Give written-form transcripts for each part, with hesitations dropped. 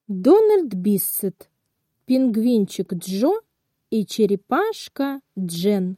Дональд Биссет, пингвинчик Джо и черепашка Джен.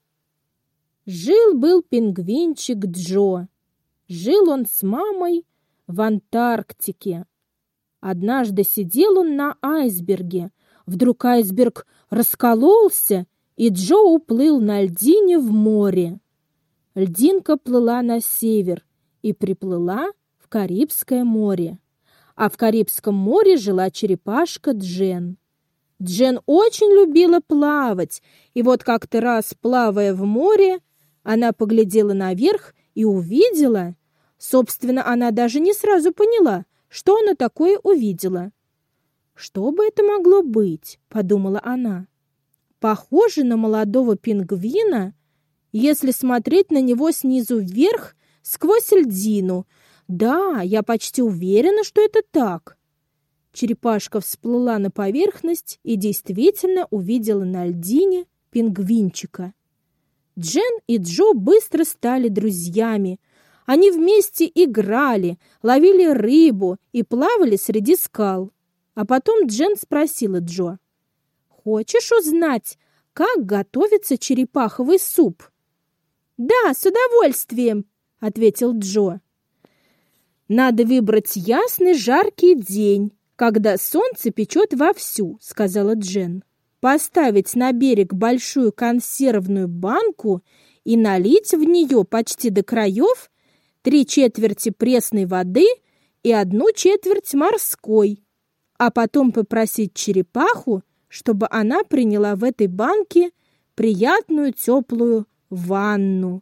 Жил-был пингвинчик Джо. Жил он с мамой в Антарктике. Однажды сидел он на айсберге. Вдруг айсберг раскололся, и Джо уплыл на льдине в море. Льдинка плыла на север и приплыла в Карибское море. А в Карибском море жила черепашка Джен. Джен очень любила плавать, и вот как-то раз, плавая в море, она поглядела наверх и увидела. Собственно, она даже не сразу поняла, что она такое увидела. «Что бы это могло быть?» — подумала она. «Похоже на молодого пингвина, если смотреть на него снизу вверх сквозь льдину. Да, я почти уверена, что это так». Черепашка всплыла на поверхность и действительно увидела на льдине пингвинчика. Джен и Джо быстро стали друзьями. Они вместе играли, ловили рыбу и плавали среди скал. А потом Джен спросила Джо: «Хочешь узнать, как готовится черепаховый суп?» «Да, с удовольствием», — ответил Джо. «Надо выбрать ясный жаркий день, когда солнце печет вовсю», — сказала Джен. «Поставить на берег большую консервную банку и налить в нее почти до краев 3/4 пресной воды и 1/4 морской, а потом попросить черепаху, чтобы она приняла в этой банке приятную теплую ванну.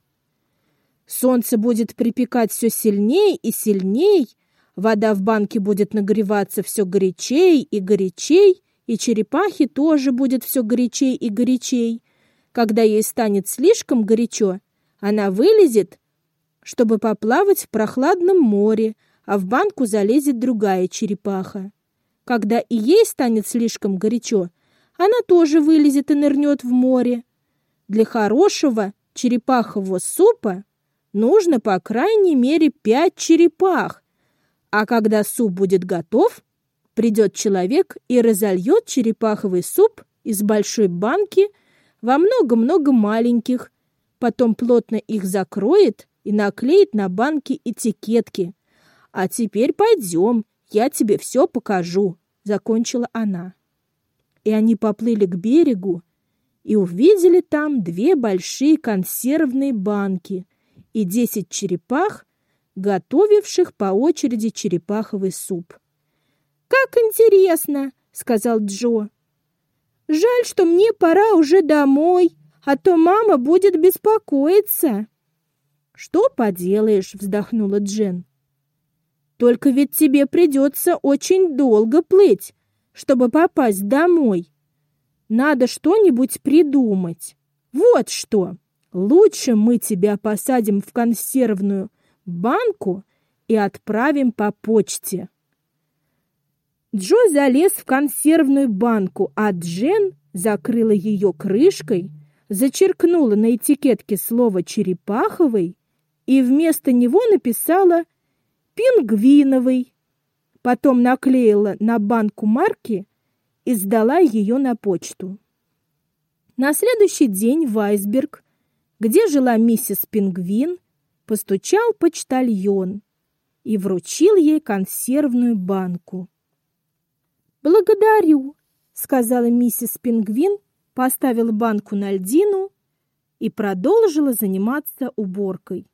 Солнце будет припекать все сильней и сильней, вода в банке будет нагреваться все горячей и горячей, и черепахе тоже будет все горячей и горячей. Когда ей станет слишком горячо, она вылезет, чтобы поплавать в прохладном море, а в банку залезет другая черепаха. Когда и ей станет слишком горячо, она тоже вылезет и нырнет в море. Для хорошего черепахового супа нужно по крайней мере 5 черепах, а когда суп будет готов, придет человек и разольет черепаховый суп из большой банки во много-много маленьких, потом плотно их закроет и наклеит на банки этикетки. «А теперь пойдем, я тебе все покажу», — закончила она. И они поплыли к берегу и увидели там 2 большие консервные банки и 10 черепах, готовивших по очереди черепаховый суп. «Как интересно!» — сказал Джо. «Жаль, что мне пора уже домой, а то мама будет беспокоиться». «Что поделаешь?» — вздохнула Джен. «Только ведь тебе придется очень долго плыть, чтобы попасть домой. Надо что-нибудь придумать. Вот что! Лучше мы тебя посадим в консервную банку и отправим по почте». Джо залез в консервную банку, а Джен закрыла ее крышкой, зачеркнула на этикетке слово «черепаховый» и вместо него написала «пингвиновый». Потом наклеила на банку марки и сдала ее на почту. На следующий день в айсберг, где жила миссис Пингвин, постучал почтальон и вручил ей консервную банку. «Благодарю», — сказала миссис Пингвин, поставила банку на льдину и продолжила заниматься уборкой.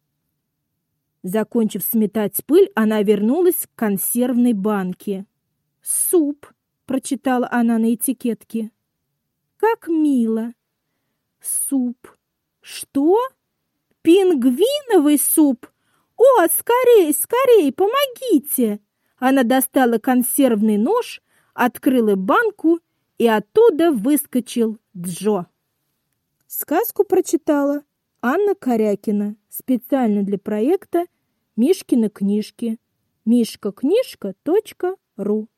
Закончив сметать пыль, она вернулась к консервной банке. «Суп», — прочитала она на этикетке. «Как мило». «Суп». «Что? Пингвиновый суп? О, скорей, скорей, помогите!» Она достала консервный нож, открыла банку, и оттуда выскочил Джо. Сказку прочитала Анна Корякина специально для проекта «Мишкины книжки». mishkaknижка.ру